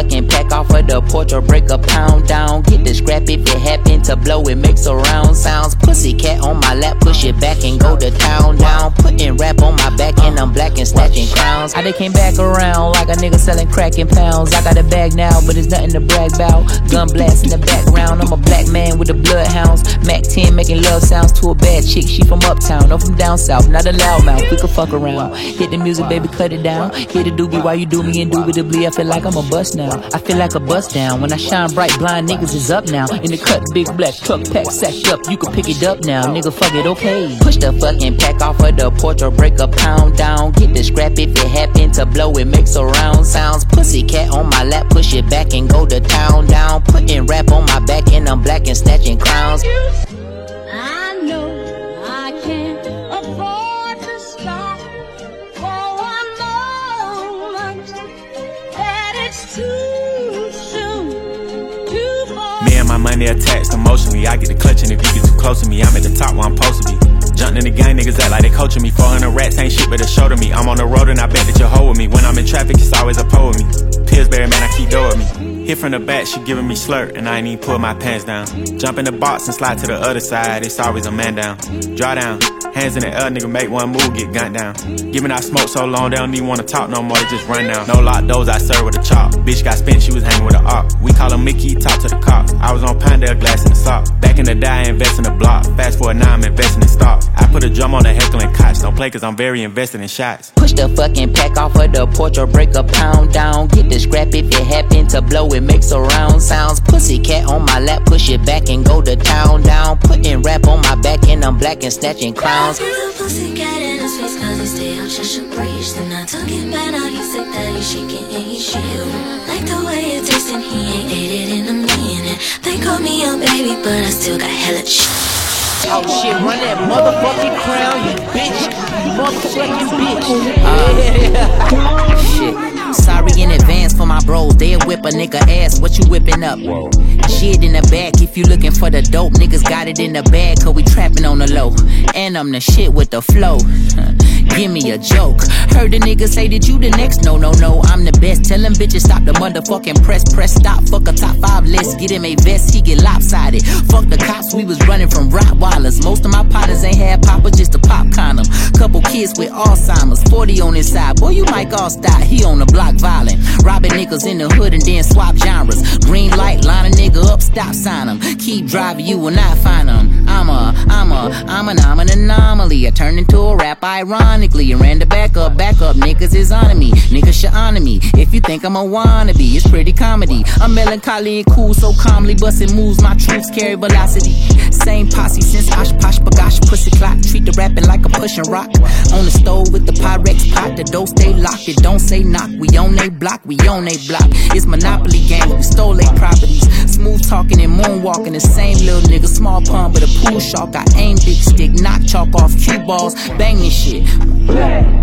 fucking pack off of the porch or break a pound down. Get the scrap if it happen to blow, it makes a round sounds. Pussy cat on my lap, push it back and go to town down. Putting rap on my back and I'm black and snatching crowns. I done came back around like a nigga selling crack in pounds. I got a bag now, but it's nothing to brag about. Gun blast in the background, I'm a black man with the bloodhounds. Mac 10 making love sounds to a bad chick, she from uptown, no from down south, not a loudmouth, we could fuck around. Hit the music, baby, cut it down. Hit the doobie while you do me indubitably. I feel like I'm a bust now. I feel like a bust down. When I shine bright, blind niggas is up now. In the cut, big black truck pack sacked up. You can pick it up now, nigga, fuck it, okay. Push the fucking pack off of the porch or break a pound down. Get the scrap if it happen to blow, it makes a round sounds. Pussy cat on my lap, push it back and go to town down. Putting rap on my back and I'm black and snatching crowns. I know I can't afford to stop for one moment, that it's too soon to fall. Me and my money attached emotionally. I get the clutching if you get too close to me. I'm at the top where I'm supposed to be. Jumped in the gang, niggas act like they coaching me. 400 rats ain't shit but a show to me. I'm on the road and I bet that you'll hold with me. When I'm in traffic, it's always a pole with me. Pillsbury, man, I keep dough with me. Hit from the back, she giving me slurp, and I ain't even pull my pants down. Jump in the box and slide to the other side, it's always a man down. Draw down, hands in the air, nigga make one move, get gunned down. Giving out smoke so long, they don't even wanna talk no more, they just run down. No lock doors, I serve with a chop. Bitch got spent, she was hanging with a op. We call him Mickey, talk to the cops. I was on Pinedale, glass in the sock. Back in the day, I invest in the block. Fast forward now, I'm investing in stocks. I put a drum on the heckling cots. Don't play cause I'm very invested in shots. Push the fucking pack off of the porch or break a pound down. Get the scrap if it happen to blow, it makes a round sounds. Pussy cat on my lap, push it back and go to town down. Putting rap on my back and I'm black and snatching crowns. Pussy cat in his face cause he stay on Cheshire Breeze. Then I took it back, now he's sick that he's shaking and he's shivering. Like the way it tastes and he ain't ate it in a minute. They call me a baby but I still got hella shit. Oh shit, run that motherfucking crown, you bitch. You motherfucking bitch. Shit. Sorry in advance for my bros, they'll whip a nigga ass, what you whipping up? Shit in the back, if you looking for the dope, niggas got it in the bag, cause we trapping on the low. And I'm the shit with the flow. Give me a joke. Heard the nigga say that you the next, no, I'm the best. Tell them bitches stop the motherfucking press stop. Fuck a top 5 list, get him a vest, he get lopsided. Fuck the cops, we was running from Rottweilers. Most of my partners ain't had papa, just a pop condom. Couple kids with Alzheimer's, 40 on his side. Boy, you might all style, he on the block violent. Robbing niggas in the hood and then swap genres. Green light, line a nigga up, stop sign him. Keep driving, you will not find him. I'm an anomaly. I turned into a rap ironically. And ran the back up, niggas is on me. Niggas should honor me. If you think I'm a wannabe, it's pretty comedy. I'm melancholy and cool, so calmly busting moves. My truths carry velocity. Same posse since Osh Posh Bagosh Pussy Clock. Treat the rapping like a pushing rock. On the stove with the Pyrex pot. The door stay locked, it don't say knock. We on they block, we on they block. It's Monopoly gang, we stole they properties. Smooth talking and moonwalking, the same little nigga. Small pun but a pool shark. I aim big stick, knock chalk off cue balls, bang this shit.